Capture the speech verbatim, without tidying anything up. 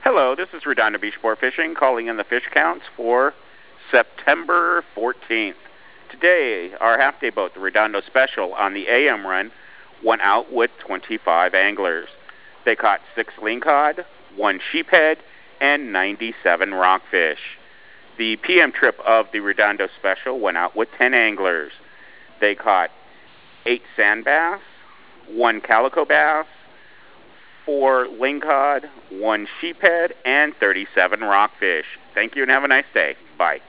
Hello, this is Redondo Beach Sport Fishing calling in the fish counts for September fourteenth. Today, our half-day boat, the Redondo Special, on the A M run, went out with twenty-five anglers. They caught six lingcod, one sheephead, and ninety-seven rockfish. The P M trip of the Redondo Special went out with ten anglers. They caught eight sand bass, one calico bass, four lingcod, one sheephead, and thirty-seven rockfish. Thank you and have a nice day. Bye.